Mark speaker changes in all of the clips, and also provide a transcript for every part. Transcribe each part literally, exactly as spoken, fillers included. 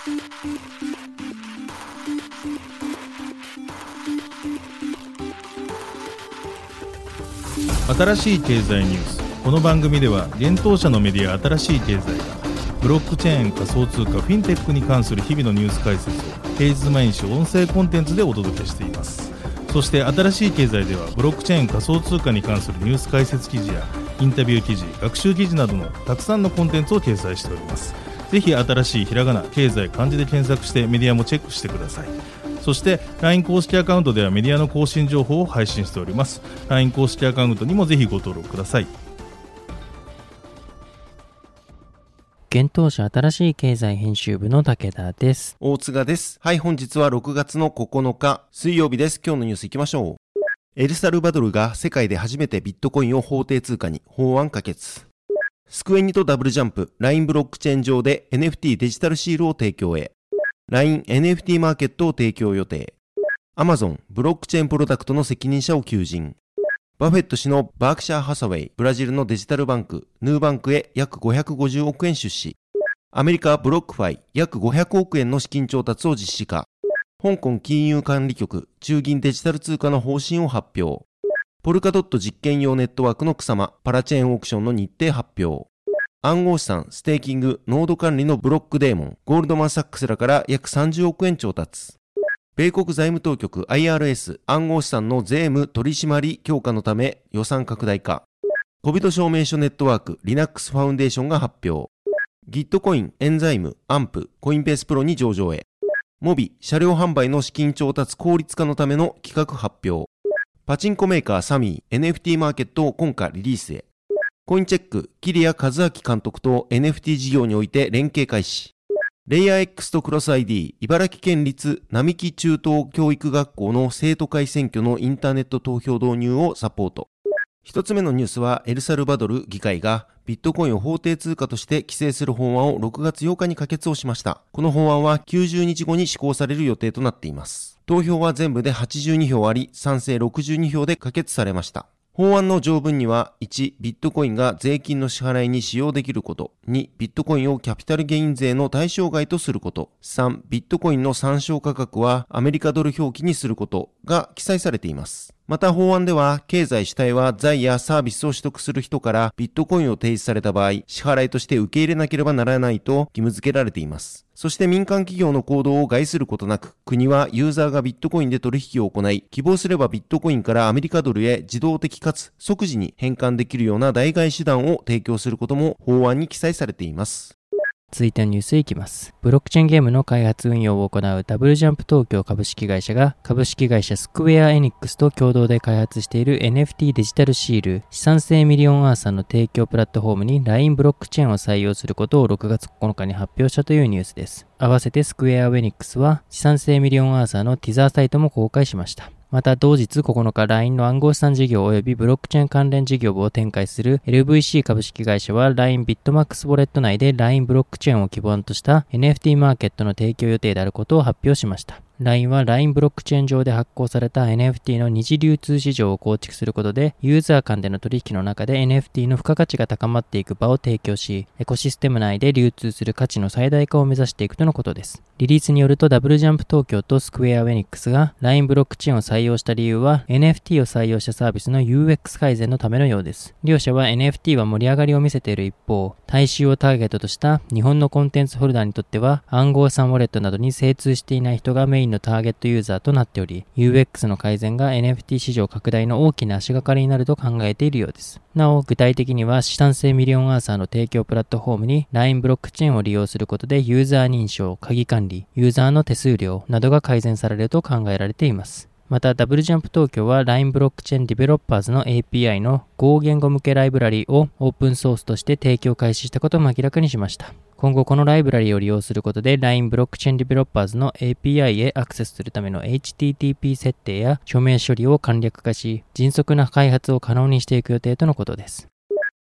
Speaker 1: 新しい経済ニュース。この番組では現当社のメディア新しい経済がブロックチェーン、仮想通貨、フィンテックに関する日々のニュース解説を平日毎日音声コンテンツでお届けしています。そして新しい経済ではブロックチェーン、仮想通貨に関するニュース解説記事やインタビュー記事、学習記事などのたくさんのコンテンツを掲載しております。ぜひ新しいひらがな、経済、漢字で検索してメディアもチェックしてください。そして ライン 公式アカウントではメディアの更新情報を配信しております。 ライン 公式アカウントにもぜひご登録ください。
Speaker 2: 現当社新しい経済編集部の武田です。
Speaker 3: 大塚です。はい、本日はろくがつのここのか水曜日です。今日のニュースいきましょう。エルサルバドルが世界で初めてビットコインを法定通貨に、法案可決。スクエニとダブルジャンプ、ライン ブロックチェーン上で エヌエフティー デジタルシールを提供へ。ライン エヌエフティー マーケットを提供予定。Amazon ブロックチェーンプロダクトの責任者を求人。バフェット氏のバークシャーハサウェイ、ブラジルのデジタルバンク、ヌーバンクへ約ごひゃくごじゅうおくえん出資。アメリカブロックファイ、約ごひゃくおくえんの資金調達を実施化。香港金融管理局、中銀デジタル通貨の方針を発表。ポルカドット実験用ネットワークの草間、パラチェーンオークションの日程発表。暗号資産、ステーキング、ノード管理のブロックデーモン、ゴールドマンサックスらから約さんじゅうおくえん調達。米国財務当局 アイアールエス、暗号資産の税務取締強化のため予算拡大化。コビド証明書ネットワーク、Linux ファウンデーションが発表。ギットコイン、エンザイム、アンプ、コインベースプロに上場へ。モビ、車両販売の資金調達効率化のための企画発表。パチンコメーカーサミー、エヌエフティー マーケットを今夏リリースへ。コインチェック、桐谷和明監督と エヌエフティー 事業において連携開始。レイヤー X とクロス アイディー、茨城県立並木中等教育学校の生徒会選挙のインターネット投票導入をサポート。一つ目のニュースは、エルサルバドル議会がビットコインを法定通貨として規制する法案をろくがつようかに可決をしました。この法案はきゅうじゅうにちごに施行される予定となっています。投票は全部ではちじゅうにひょうあり、賛成ろくじゅうにひょうで可決されました。法案の条文には、いち、ビットコインが税金の支払いに使用できること。に、ビットコインをキャピタルゲイン税の対象外とすること。さん、ビットコインの参照価格はアメリカドル表記にすることが記載されています。また法案では、経済主体は財やサービスを取得する人からビットコインを提出された場合、支払いとして受け入れなければならないと義務付けられています。そして民間企業の行動を害することなく、国はユーザーがビットコインで取引を行い、希望すればビットコインからアメリカドルへ自動的かつ即時に変換できるような代替手段を提供することも法案に記載されています。
Speaker 2: 続いてのニュースいきます。ブロックチェーンゲームの開発運用を行うダブルジャンプ東京株式会社が株式会社スクエアエニックスと共同で開発している エヌエフティー デジタルシール資産性ミリオンアーサーの提供プラットフォームに ライン ブロックチェーンを採用することをろくがつここのかに発表したというニュースです。合わせてスクエアエニックスは資産性ミリオンアーサーのティザーサイトも公開しました。また同日ここのか ライン の暗号資産事業及びブロックチェーン関連事業部を展開する エルブイシー 株式会社は ライン ビットマックスウォレット内で ライン ブロックチェーンを基盤とした エヌエフティー マーケットの提供予定であることを発表しました。ライン は ライン ブロックチェーン上で発行された エヌエフティー の二次流通市場を構築することで、ユーザー間での取引の中で エヌエフティー の付加価値が高まっていく場を提供し、エコシステム内で流通する価値の最大化を目指していくとのことです。リリースによるとダブルジャンプ東京とスクエア・ウェニックスが ライン ブロックチェーンを採用した理由は エヌエフティー を採用したサービスの ユーエックス 改善のためのようです。両社は エヌエフティー は盛り上がりを見せている一方、大衆をターゲットとした日本のコンテンツホルダーにとっては暗号資産ウォレットなどに精通していない人がメインのターゲットユーザーとなっており、ユーエックス の改善が エヌエフティー 市場拡大の大きな足がかりになると考えているようです。なお、具体的には資産性ミリオンアーサーの提供プラットフォームに ライン ブロックチェーンを利用することでユーザー認証、鍵管理、ユーザーの手数料などが改善されると考えられています。また、ダブルジャンプ東京は ライン ブロックチェーンディベロッパーズの エーピーアイ の Go 言語向けライブラリをオープンソースとして提供開始したことも明らかにしました。今後このライブラリを利用することで ライン ブロックチェーンディベロッパーズの エーピーアイ へアクセスするための エイチティーティーピー 設定や署名処理を簡略化し、迅速な開発を可能にしていく予定とのことです。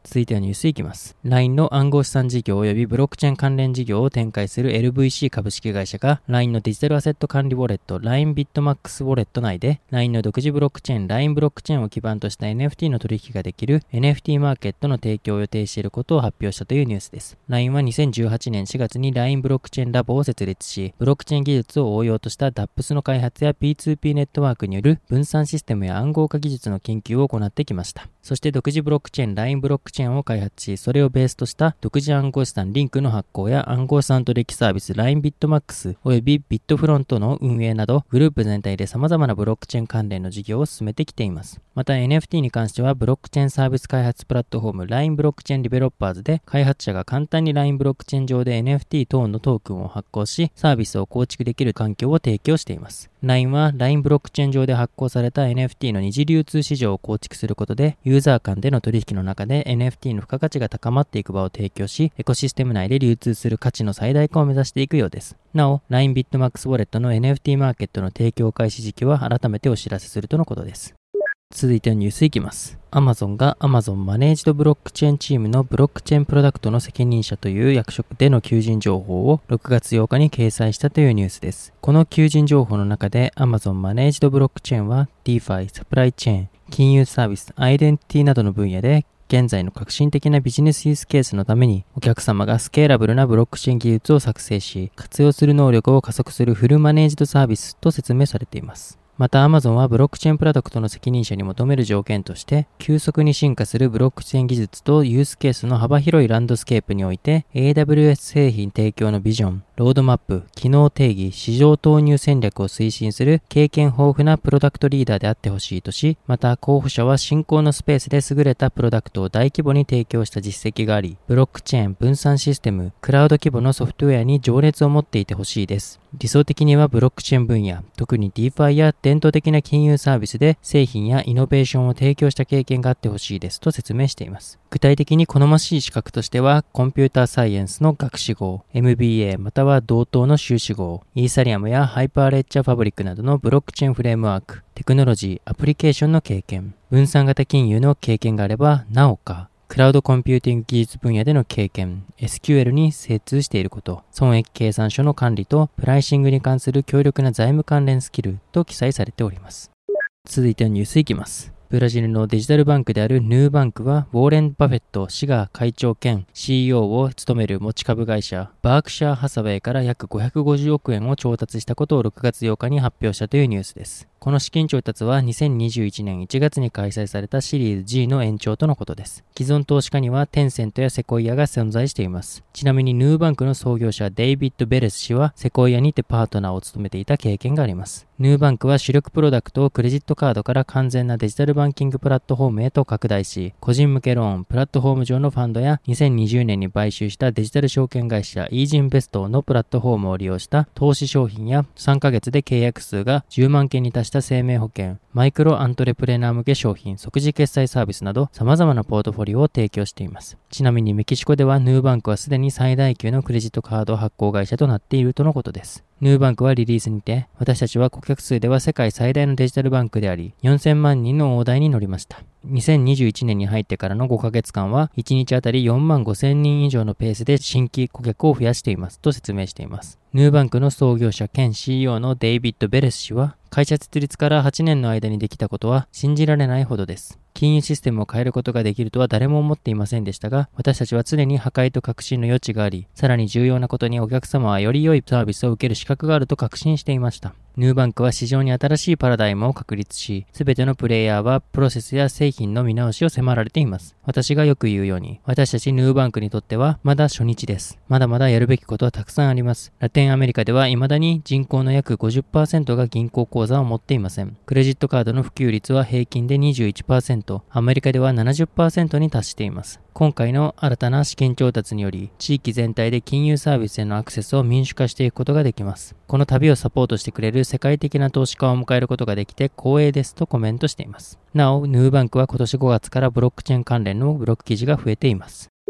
Speaker 2: 続いてはニュースいきます。ライン の暗号資産事業及びブロックチェーン関連事業を展開する エルブイシー 株式会社が ライン のデジタルアセット管理ウォレット ライン ビットマックス ウォレット内で ライン の独自ブロックチェーン ライン ブロックチェーンを基盤とした エヌエフティー の取引ができる エヌエフティー マーケットの提供を予定していることを発表したというニュースです。ライン はにせんじゅうはちねんしがつに ライン ブロックチェーンラボを設立し、ブロックチェーン技術を応用とした ダップス の開発や ピーツーピー ネットワークによる分散システムや暗号化技術の研究を行ってきました。そして独自ブロックチェーン ライン ブロックチェーンを開発し、それをベースとした独自暗号資産リンクの発行や暗号資産取引サービス ライン ビットマックス およびビットフロントの運営などグループ全体で様々なブロックチェーン関連の事業を進めてきています。また エヌエフティー に関してはブロックチェーンサービス開発プラットフォーム ライン ブロックチェーンディベロッパーズで開発者が簡単に ライン ブロックチェーン上で エヌエフティー 等のトークンを発行しサービスを構築できる環境を提供しています。ライン は ライン ブロックチェーン上で発行された エヌエフティー の二次流通市場を構築することでユーザー間での取引の中で エヌエフティー の付加価値が高まっていく場を提供しエコシステム内で流通する価値の最大化を目指していくようです。なお ライン ビットマックス ウォレットの エヌエフティー マーケットの提供開始時期は改めてお知らせするとのことです。続いてのニュースいきます。Amazon が Amazon マネージドブロックチェーンチームのブロックチェーンプロダクトの責任者という役職での求人情報をろくがつようかに掲載したというニュースです。この求人情報の中で Amazon マネージドブロックチェーンは DeFi、サプライチェーン、金融サービス、アイデンティティなどの分野で現在の革新的なビジネスユースケースのためにお客様がスケーラブルなブロックチェーン技術を作成し活用する能力を加速するフルマネージドサービスと説明されています。また Amazon はブロックチェーンプロダクトの責任者に求める条件として急速に進化するブロックチェーン技術とユースケースの幅広いランドスケープにおいて エーダブリューエス 製品提供のビジョン、ロードマップ、機能定義、市場投入戦略を推進する経験豊富なプロダクトリーダーであってほしいとし、また候補者は新興のスペースで優れたプロダクトを大規模に提供した実績があり、ブロックチェーン分散システム、クラウド規模のソフトウェアに情熱を持っていてほしいです。理想的にはブロックチェーン分野、特に DeFi や伝統的な金融サービスで製品やイノベーションを提供した経験があってほしいですと説明しています。具体的に好ましい資格としては、コンピューターサイエンスの学士号、エムビーエー または同等の修士号、イーサリアムやハイパーレッジャーファブリックなどのブロックチェーンフレームワーク、テクノロジー、アプリケーションの経験、分散型金融の経験があればなおか、クラウドコンピューティング技術分野での経験、エスキューエル に精通していること、損益計算書の管理とプライシングに関する強力な財務関連スキルと記載されております。続いてのニュースいきます。ブラジルのデジタルバンクであるヌーバンクは、ウォーレン・バフェット氏が会長兼 シーイーオー を務める持ち株会社、バークシャー・ハサウェイから約ごひゃくごじゅうおくえんを調達したことをろくがつようかに発表したというニュースです。この資金調達はにせんにじゅういちねんいちがつに開催されたシリーズ ジー の延長とのことです。既存投資家にはテンセントやセコイアが存在しています。ちなみにヌーバンクの創業者デイビッド・ベレス氏はセコイアにてパートナーを務めていた経験があります。ヌーバンクは主力プロダクトをクレジットカードから完全なデジタルバンキングプラットフォームへと拡大し、個人向けローン、プラットフォーム上のファンドやにせんにじゅうねんに買収したデジタル証券会社イージンベストのプラットフォームを利用した投資商品やさんかげつで契約数がじゅうまんけんに達した生命保険、マイクロアントレプレナー向け商品、即時決済サービスなど様々なポートフォリオを提供しています。ちなみにメキシコではヌーバンクはすでに最大級のクレジットカード発行会社となっているとのことです。ヌーバンクはリリースにて、私たちは顧客数では世界最大のデジタルバンクであり、よんせんまんにんの大台に乗りました。にせんにじゅういちねんに入ってからのごかげつかんはいちにちあたりよんまんごせんにん以上のペースで新規顧客を増やしていますと説明しています。ヌーバンクの創業者兼 シーイーオー のデイビッド・ベレス氏は、会社設立からはちねんの間にできたことは信じられないほどです。金融システムを変えることができるとは誰も思っていませんでしたが、私たちは常に破壊と革新の余地があり、さらに重要なことにお客様はより良いサービスを受ける資格があると確信していました。ヌーバンクは市場に新しいパラダイムを確立し、すべてのプレイヤーはプロセスや製品の見直しを迫られています。私がよく言うように、私たちヌーバンクにとってはまだ初日です。まだまだやるべきことはたくさんあります。ラテンアメリカでは未だに人口の約 ごじゅっパーセント が銀行口座を持っていません。クレジットカードの普及率は平均で にじゅういちパーセント、アメリカでは ななじゅっパーセント に達しています。今回の新たな資金調達により、地域全体で金融サービスへのアクセスを民主化していくことができます。この旅をサポートしてくれる世界的な投資家を迎えることができて光栄ですとコメントしています。なお、ヌーバンクは今年ごがつからブロックチェーン関連のブログ記事が増えています。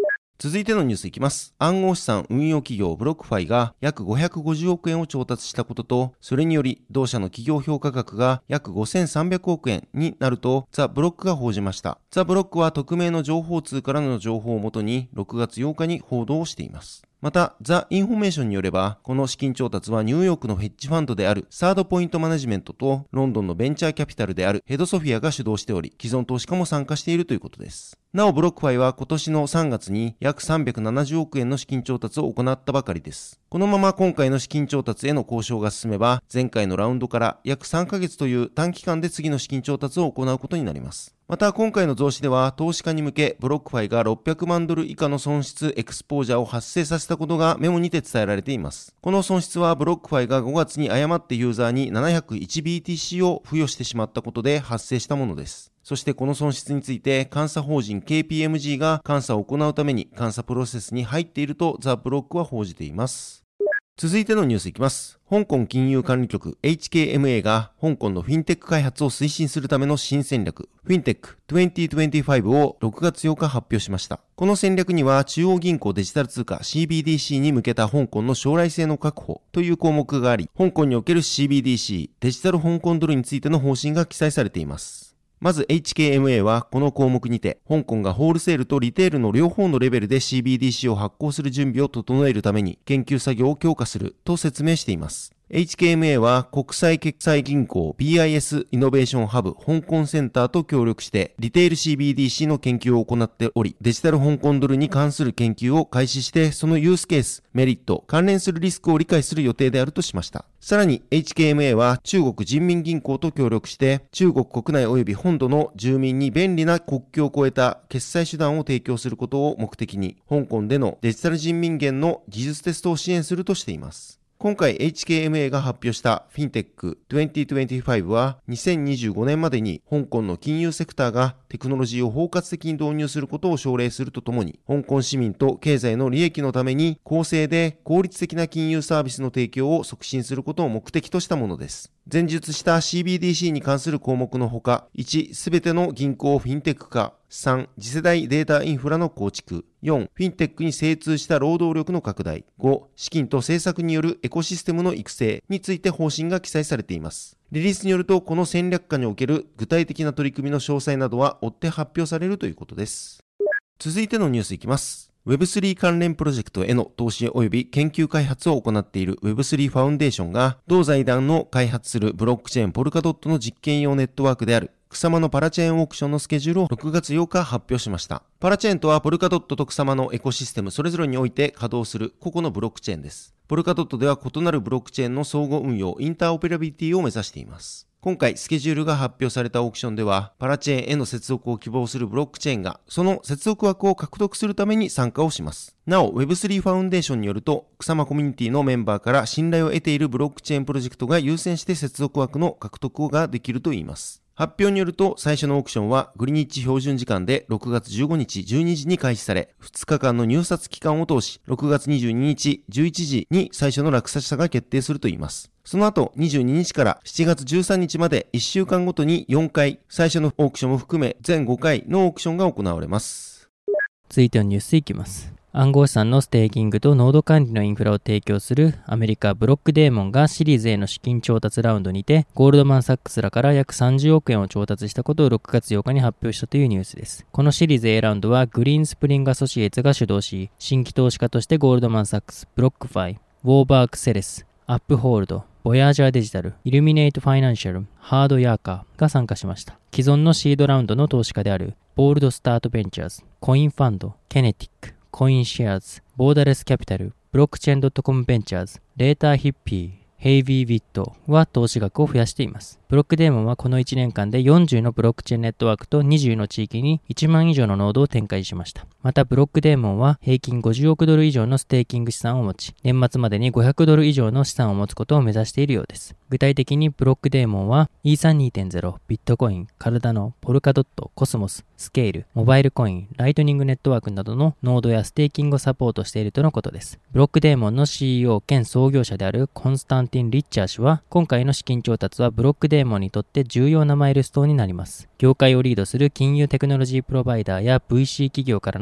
Speaker 3: 続いてのニュースいきます。暗号資産運用企業ブロックファイが約ごひゃくごじゅうおくえんを調達したことと、それにより同社の企業評価額が約ごせんさんびゃくおくえんになるとザ・ブロックが報じました。ザ・ブロックは匿名の情報通からの情報をもとにろくがつようかに報道をしています。また、ザ・インフォメーションによれば、この資金調達はニューヨークのヘッジファンドであるサードポイントマネジメントとロンドンのベンチャーキャピタルであるヘドソフィアが主導しており、既存投資家も参加しているということです。なお、ブロックファイは今年のさんがつに約さんびゃくななじゅうおくえんの資金調達を行ったばかりです。このまま今回の資金調達への交渉が進めば、前回のラウンドから約さんかげつという短期間で次の資金調達を行うことになります。また今回の増資では投資家に向けブロックファイがろっぴゃくまんドル以下の損失エクスポージャーを発生させたことがメモにて伝えられています。この損失はブロックファイがごがつに誤ってユーザーに ななひゃくいちビーティーシー を付与してしまったことで発生したものです。そしてこの損失について監査法人 ケーピーエムジー が監査を行うために監査プロセスに入っているとザ・ブロックは報じています。続いてのニュースいきます。香港金融管理局 エイチケーエムエー が香港のフィンテック開発を推進するための新戦略フィンテックにせんにじゅうごをろくがつようか発表しました。この戦略には中央銀行デジタル通貨 シービーディーシー に向けた香港の将来性の確保という項目があり、香港における シービーディーシー デジタル香港ドルについての方針が記載されています。まず エイチケーエムエー はこの項目にて香港がホールセールとリテールの両方のレベルで シービーディーシー を発行する準備を整えるために研究作業を強化すると説明しています。エイチケーエムエー は国際決済銀行 ビーアイエス イノベーションハブ香港センターと協力してリテール シービーディーシー の研究を行っており、デジタル香港ドルに関する研究を開始してそのユースケース、メリット、関連するリスクを理解する予定であるとしました。さらに エイチケーエムエー は中国人民銀行と協力して中国国内及び本土の住民に便利な国境を越えた決済手段を提供することを目的に香港でのデジタル人民元の技術テストを支援するとしています。今回 エイチケーエムエー が発表したフィンテックにせんにじゅうごはにせんにじゅうごねんまでに香港の金融セクターがテクノロジーを包括的に導入することを奨励するとともに、香港市民と経済の利益のために公正で効率的な金融サービスの提供を促進することを目的としたものです。前述した シービーディーシー に関する項目のほか、いち、すべての銀行をフィンテック化、さん、次世代データインフラの構築、よん、フィンテックに精通した労働力の拡大、ご、資金と政策によるエコシステムの育成について方針が記載されています。リリースによると、この戦略下における具体的な取り組みの詳細などは追って発表されるということです。続いてのニュースいきます。ウェブスリー 関連プロジェクトへの投資及び研究開発を行っている ウェブスリー ファウンデーションが同財団の開発するブロックチェーンポルカドットの実験用ネットワークである草間のパラチェーンオークションのスケジュールをろくがつようか発表しました。パラチェーンとはポルカドットと草間のエコシステムそれぞれにおいて稼働する個々のブロックチェーンです。ポルカドットでは異なるブロックチェーンの相互運用、インターオペラビリティを目指しています。今回スケジュールが発表されたオークションでは、パラチェーンへの接続を希望するブロックチェーンが、その接続枠を獲得するために参加をします。なお、ウェブスリー ファウンデーションによると、草間コミュニティのメンバーから信頼を得ているブロックチェーンプロジェクトが優先して接続枠の獲得ができるといいます。発表によると、最初のオークションはグリニッチ標準時間でろくがつじゅうごにちじゅうにじに開始され、ふつかかんの入札期間を通し、ろくがつにじゅうににちじゅういちじに最初の落札者が決定するといいます。その後、にじゅうににちからしちがつじゅうさんにちまでいっしゅうかんごとによんかい、最初のオークションも含め全ごかいのオークションが行われます。
Speaker 2: 続いてのニュースいきます。暗号資産のステーキングとノード管理のインフラを提供するアメリカブロックデーモンがシリーズ A の資金調達ラウンドにてゴールドマンサックスらから約さんじゅうおくえんを調達したことをろくがつようかに発表したというニュースです。このシリーズ A ラウンドはグリーンスプリングアソシエイツが主導し、新規投資家としてゴールドマンサックス、ブロックファイ、ウォーバークセレス、アップホールド、ボヤージャーデジタル、イルミネイトファイナンシャル、ハードヤーカーが参加しました。既存のシードラウンドの投資家であるボールドスタートベンチャーズ、コインファンド、ケネティック、コインシェアーズ、ボーダレスキャピタル、ブロックチェーン ドットコム ベンチャーズ、レーターヒッピー、ヘイビービットは投資額を増やしています。ブロックデーモンはこのいちねんかんでよんじゅうのブロックチェーンネットワークとにじゅうの地域にいちまん以上のノードを展開しました。またブロックデーモンは平均ごじゅうおくドル以上のステーキング資産を持ち、年末までにごひゃくドル以上の資産を持つことを目指しているようです。具体的にブロックデーモンはイーサ にてんゼロ、ビットコイン、カルダノ、ポルカドット、コスモス、スケール、モバイルコイン、ライトニングネットワークなどのノードやステーキングをサポートしているとのことです。ブロックデーモンの シーイーオー 兼創業者であるコンスタンティン・リッチャー氏は、今回の資金調達はブロックデーモンにとって重要なマイルストーンになります。業界をリードする金融テクノロジープロバイダーや ブイシー 企業からの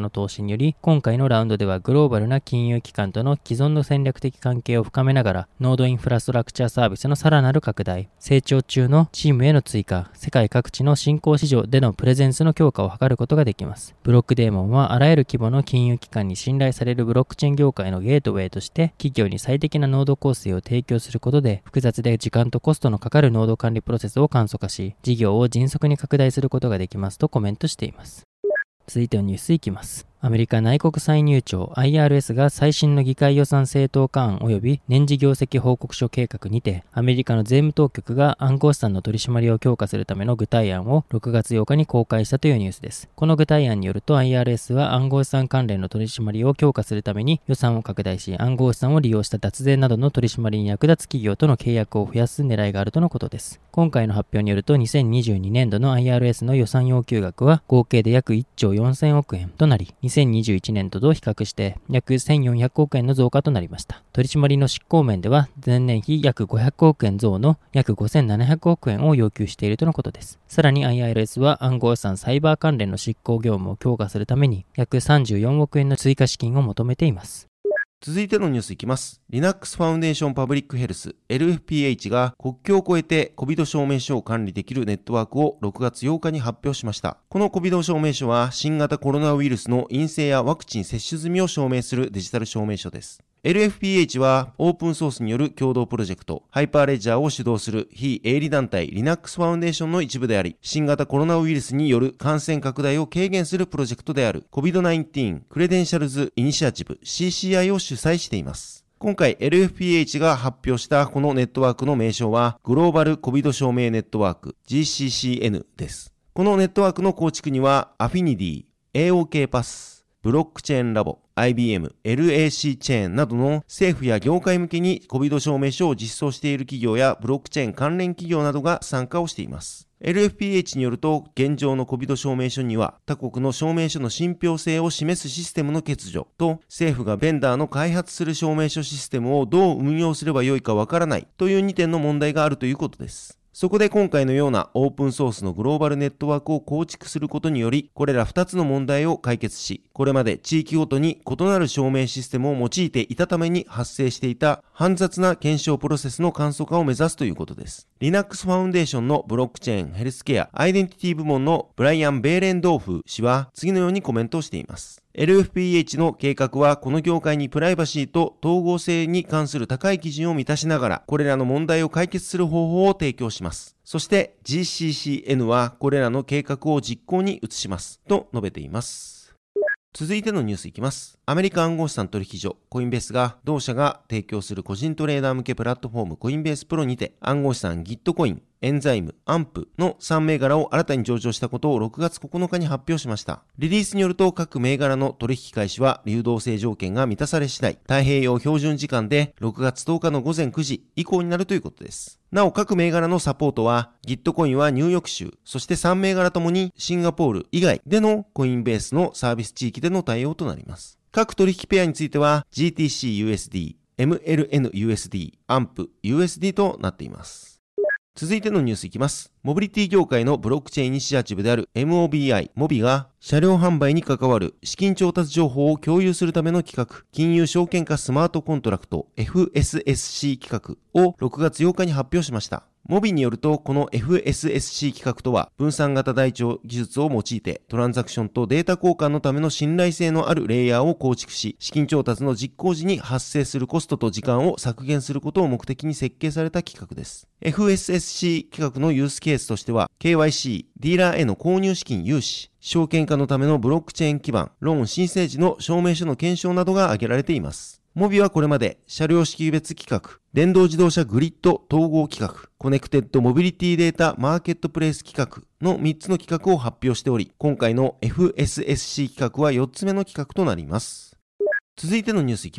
Speaker 2: の投資により、今回のラウンドではグローバルな金融機関との既存の戦略的関係を深めながら、ノードインフラストラクチャーサービスのさらなる拡大、成長中のチームへの追加、世界各地の新興市場でのプレゼンスの強化を図ることができます。ブロックデーモンはあらゆる規模の金融機関に信頼されるブロックチェーン業界のゲートウェイとして、企業に最適なノード構成を提供することで、複雑で時間とコストのかかるノード管理プロセスを簡素化し、事業を迅速に拡大することができますとコメントしています。続いてのニュースいきます。アメリカ内国歳入庁 アイアールエス が最新の議会予算正当化案及び年次業績報告書計画にて、アメリカの税務当局が暗号資産の取り締まりを強化するための具体案をろくがつようかに公開したというニュースです。この具体案によると アイアールエス は暗号資産関連の取り締まりを強化するために予算を拡大し、暗号資産を利用した脱税などの取り締まりに役立つ企業との契約を増やす狙いがあるとのことです。今回の発表によるとにせんにじゅうにねんどの アイアールエス の予算要求額は合計で約いっちょうよんせんおくえんとなり、にせんにじゅういちねんと比較して約せんよんひゃくおくえんの増加となりました。取締りの執行面では前年比約ごひゃくおくえん増の約ごせんななひゃくおくえんを要求しているとのことです。さらに アイアールエス は暗号資産サイバー関連の執行業務を強化するために約さんじゅうよんおくえんの追加資金を求めています。
Speaker 3: 続いてのニュースいきます。Linux Foundation Public Health エルエフピーエイチ が国境を越えて コビド 証明書を管理できるネットワークをろくがつようかに発表しました。この コビド 証明書は新型コロナウイルスの陰性やワクチン接種済みを証明するデジタル証明書です。エルエフピーエイチ はオープンソースによる共同プロジェクト、ハイパーレジャーを主導する非営利団体 Linux Foundation の一部であり、新型コロナウイルスによる感染拡大を軽減するプロジェクトである コビドナインティーン クレデンシャルズイニシアチブ シーシーアイ を主催しています。今回 エルエフピーエイチ が発表したこのネットワークの名称はグローバルコビド証明ネットワーク ジーシーシーエヌ です。このネットワークの構築にはアフィニティ、エーオーケー パス、ブロックチェーンラボ、アイビーエム、エルエーシー チェーンなどの政府や業界向けに コビド 証明書を実装している企業やブロックチェーン関連企業などが参加をしています。エルエフピーエイチ によると、現状の コビド 証明書には他国の証明書の信憑性を示すシステムの欠如と、政府がベンダーの開発する証明書システムをどう運用すればよいかわからないというにてんの問題があるということです。そこで今回のようなオープンソースのグローバルネットワークを構築することにより、これらふたつの問題を解決し、これまで地域ごとに異なる証明システムを用いていたために発生していた煩雑な検証プロセスの簡素化を目指すということです。Linux Foundation のブロックチェーン、ヘルスケア、アイデンティティ部門のブライアン・ベーレンドーフ氏は次のようにコメントをしています。エルエフピーエイチ の計画はこの業界にプライバシーと統合性に関する高い基準を満たしながら、これらの問題を解決する方法を提供します。そして ジーシーシーエヌ はこれらの計画を実行に移しますと述べています。続いてのニュースいきます。アメリカ暗号資産取引所コインベースが同社が提供する個人トレーダー向けプラットフォームコインベースプロにて暗号資産ギットコイン、エンザイム、アンプのさんめいがらを新たに上場したことをろくがつここのかに発表しました。リリースによると各銘柄の取引開始は流動性条件が満たされ次第、太平洋標準時間でろくがつとおかのごぜんくじ以降になるということです。なお各銘柄のサポートはギットコインはニューヨーク州、そしてさんめいがらともにシンガポール以外でのコインベースのサービス地域での対応となります。各取引ペアについては ジーティーシーユーエスディー、エムエルエヌユーエスディー、アンプユーエスディー となっています。続いてのニュースいきます。モビリティ業界のブロックチェーンイニシアチブである エムオービーアイ、モビが車両販売に関わる資金調達情報を共有するための企画、金融証券化スマートコントラクト エフエスエスシー 企画をろくがつようかに発表しました。モビによると、この エフエスエスシー 企画とは、分散型台帳技術を用いて、トランザクションとデータ交換のための信頼性のあるレイヤーを構築し、資金調達の実行時に発生するコストと時間を削減することを目的に設計された企画です。エフエスエスシー 企画のユースケースとしては、ケーワイシー、ディーラーへの購入資金融資、証券化のためのブロックチェーン基盤、ローン申請時の証明書の検証などが挙げられています。モビはこれまで車両識別規格、電動自動車グリッド統合規格、コネクテッドモビリティデータマーケットプレイス規格のみっつの規格を発表しており、今回の エフエスエスシー 規格はよっつめの規格となります。続いてのニュースいきます。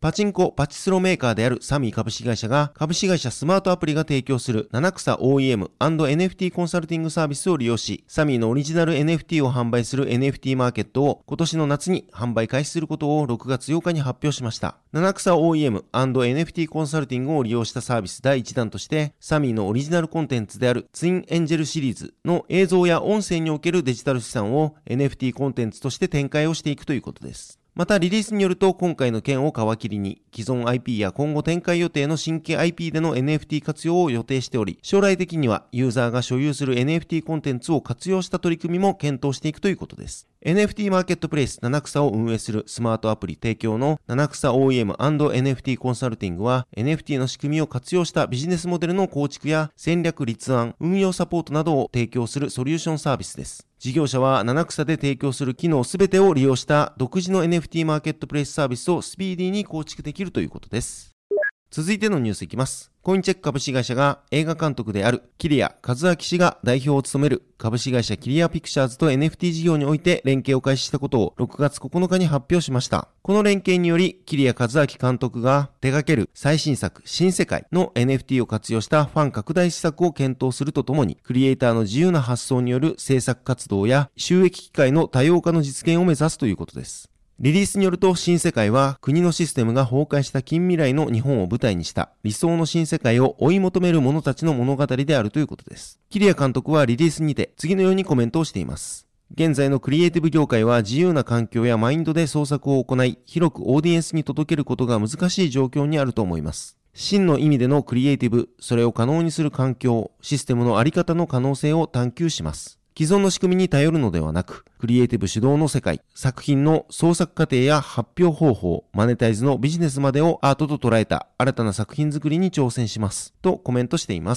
Speaker 3: パチンコ・パチスロメーカーであるサミー株式会社が株式会社スマートアプリが提供する七草 オーイーエムアンドエヌエフティー コンサルティングサービスを利用し、サミーのオリジナル エヌエフティー を販売する エヌエフティー マーケットを今年の夏に販売開始することをろくがつようかに発表しました。七草 オーイーエムアンドエヌエフティー コンサルティングを利用したサービスだいいちだんとして、サミーのオリジナルコンテンツであるツインエンジェルシリーズの映像や音声におけるデジタル資産を エヌエフティー コンテンツとして展開をしていくということです。またリリースによると、今回の件を皮切りに既存 アイピー や今後展開予定の新規 アイピー での エヌエフティー 活用を予定しており、将来的にはユーザーが所有する エヌエフティー コンテンツを活用した取り組みも検討していくということです。エヌエフティー マーケットプレイス七草を運営するスマートアプリ提供の七草 オーイーエムアンドエヌエフティー コンサルティングは エヌエフティー の仕組みを活用したビジネスモデルの構築や戦略立案、運用サポートなどを提供するソリューションサービスです。事業者は七草で提供する機能すべてを利用した独自の エヌエフティー マーケットプレイスサービスをスピーディーに構築できるということです。続いてのニュースいきます。コインチェック株式会社が映画監督である桐谷和明氏が代表を務める株式会社キリアピクチャーズと エヌエフティー 事業において連携を開始したことをろくがつここのかに発表しました。この連携により桐谷和明監督が手掛ける最新作新世界の エヌエフティー を活用したファン拡大施策を検討するとともに、クリエイターの自由な発想による制作活動や収益機会の多様化の実現を目指すということです。リリースによると、新世界は国のシステムが崩壊した近未来の日本を舞台にした理想の新世界を追い求める者たちの物語であるということです。桐谷監督はリリースにて次のようにコメントをしています。現在のクリエイティブ業界は自由な環境やマインドで創作を行い、広くオーディエンスに届けることが難しい状況にあると思います。真の意味でのクリエイティブ、それを可能にする環境、システムのあり方の可能性を探求します。既存の仕組みに頼るのではなく、クリエイティブ主導の世界、作品の創作過程や発表方法、マネタイズのビジネスまでをアートと捉えた新たな作品作りに挑戦します。とコメントしています。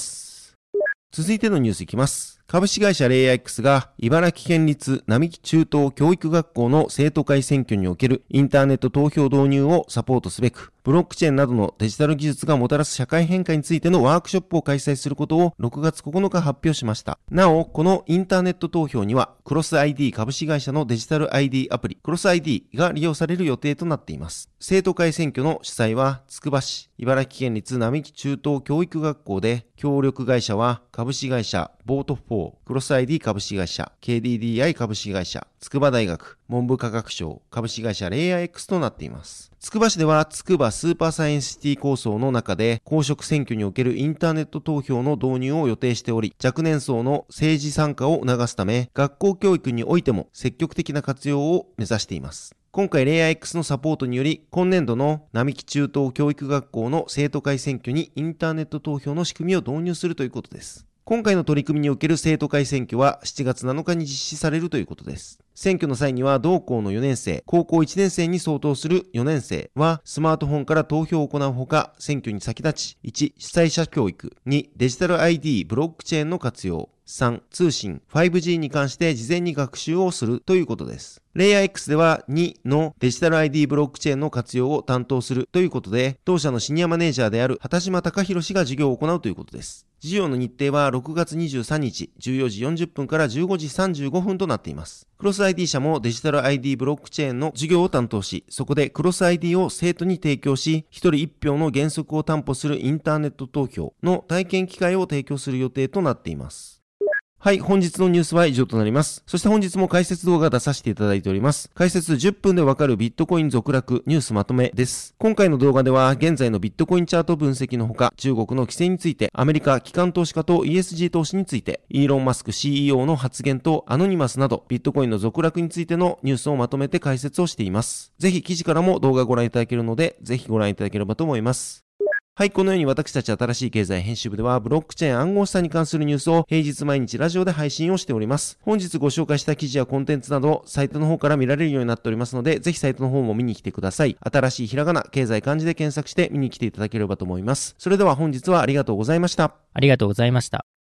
Speaker 3: 続いてのニュースいきます。株式会社レイヤー X が茨城県立並木中等教育学校の生徒会選挙におけるインターネット投票導入をサポートすべく、ブロックチェーンなどのデジタル技術がもたらす社会変化についてのワークショップを開催することをろくがつここのか発表しました。なお、このインターネット投票にはクロス アイディー 株式会社のデジタル アイディー アプリクロス アイディー が利用される予定となっています。生徒会選挙の主催はつくば市茨城県立並木中等教育学校で、協力会社は株式会社ボートフォー、クロス アイディー 株式会社、ケーディーディーアイ 株式会社、筑波大学、文部科学省、株式会社レイヤー X となっています。つくば市ではつくばスーパーサイエンスシティ構想の中で公職選挙におけるインターネット投票の導入を予定しており、若年層の政治参加を促すため、学校教育においても積極的な活用を目指しています。今回レイヤー X のサポートにより、今年度の並木中等教育学校の生徒会選挙にインターネット投票の仕組みを導入するということです。今回の取り組みにおける生徒会選挙はしちがつなのかに実施されるということです。選挙の際には同校のよねん生、高校いちねん生に相当するよねん生はスマートフォンから投票を行うほか、選挙に先立ち、いち、主催者教育、に、デジタル アイディー、ブロックチェーンの活用、さん、通信、ファイブジー に関して事前に学習をするということです。レイヤー X ではにのデジタル アイディー ブロックチェーンの活用を担当するということで、当社のシニアマネージャーである畑島隆弘氏が授業を行うということです。授業の日程はろくがつにじゅうさんにちじゅうよじよんじゅっぷんからじゅうごじさんじゅうごふんとなっています。クロス アイディー 社もデジタル アイディー ブロックチェーンの授業を担当し、そこでクロス アイディー を生徒に提供し、ひとりいち票の原則を担保するインターネット投票の体験機会を提供する予定となっています。はい、本日のニュースは以上となります。そして本日も解説動画出させていただいております。解説じゅっぷんでわかるビットコイン続落ニュースまとめです。今回の動画では現在のビットコインチャート分析のほか、中国の規制について、アメリカ機関投資家と イーエスジー 投資について、イーロン・マスク シーイーオー の発言とアノニマスなどビットコインの続落についてのニュースをまとめて解説をしています。ぜひ記事からも動画ご覧いただけるので、ぜひご覧いただければと思います。はい、このように私たち新しい経済編集部ではブロックチェーン暗号資産に関するニュースを平日毎日ラジオで配信をしております。本日ご紹介した記事やコンテンツなどサイトの方から見られるようになっておりますので、ぜひサイトの方も見に来てください。新しいひらがな、経済漢字で検索して見に来ていただければと思います。それでは本日はありがとうございました。
Speaker 2: ありがとうございました。